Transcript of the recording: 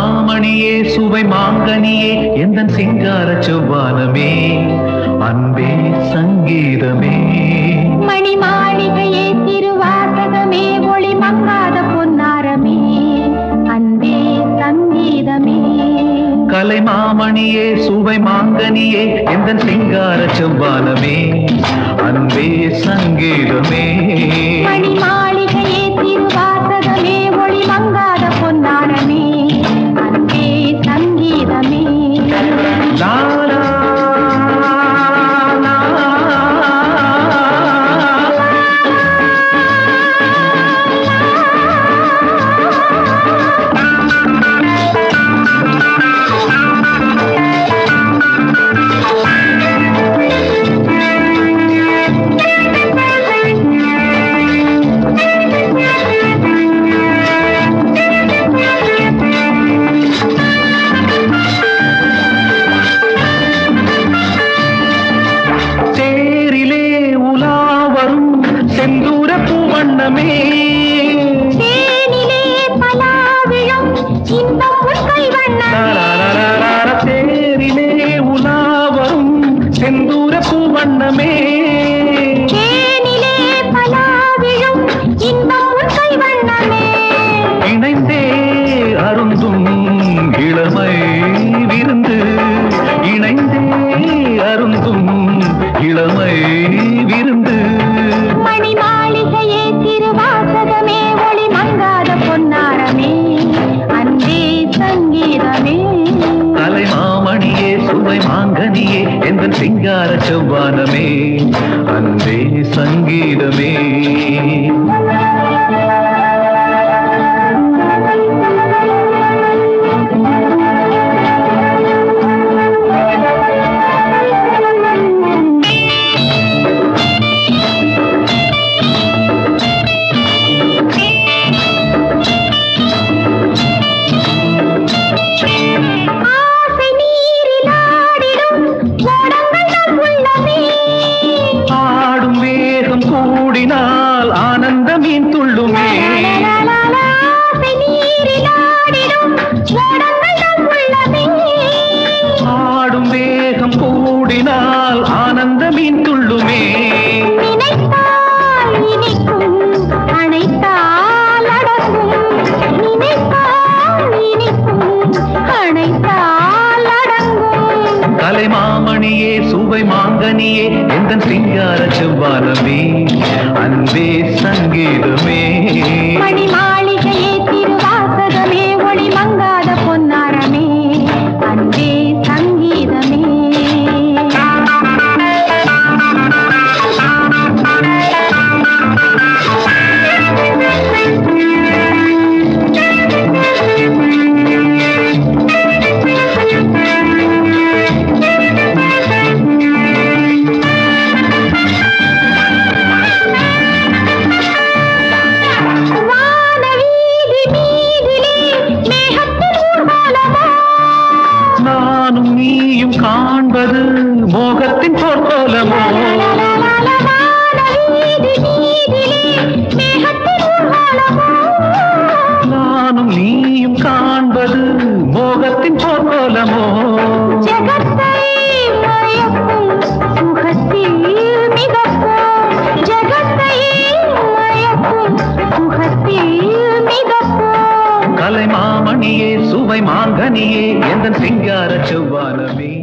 மாமணியே சுவை மாங்கனியே எந்தன் சிங்கார செவ்வானமே அன்பே சங்கீதமே மணி மாளிகையே திருவாசகமே ஒளி மங்காத பொன்னாரமே அன்பே சங்கீதமே கலை மாமணியே சுவை மாங்கனியே எந்தன் சிங்கார செவ்வானமே அன்பே சங்கீதமே மணி மாளிகையே திருவாசகமே ஒளி மங்காத பொன்னாரமே அன்பே சங்கீதமே லாலா செந்தூர பூவண்ணமே தேனிலே பலாவிழும் இன்பம் உட்கை வண்ணமே தேரிலே உலா வரும் செந்தூர பூவண்ணமே தேனிலே பலாவிழும் இன்பம் உட்கை வண்ணமே இணைந்தே அருந்தும் இளமை விருந்து இணைந்தே அருந்தும் இளமை விருந்து மணி மாளிகையே திருவாசகமே ஒளி மங்காத பொன்னாரமே அன்பே சங்கீதமே கலை மாமணியே சுவை மாங்கனியே எந்தன் சிங்கார செவ்வானமே அன்பே சங்கீதமே கூடினால் ஆனந்தமீன் துள்ளுமே ஆடும் வேகம் கூடினால் ஆனந்தமீன் துள்ளுமே கலை மாமணியே சுவை மாங்கனியே எந்தன் சிங்கார செவ்வானமே அன்பே சங்கீதமே மணி மாளிகையே திருவாசகமே ஒளி மங்காத பொன்னாரமே அன்பே சங்கீதமே நானும் நீயும் காண்பது மோகத்தின் போர்க்கோலமோ நானும் நீயும் காண்பது மோகத்தின் போர்க்கோலமோ கலை மாமணியே சுவை மாங்கனியே எந்தன் சிங்கார செவ்வானமே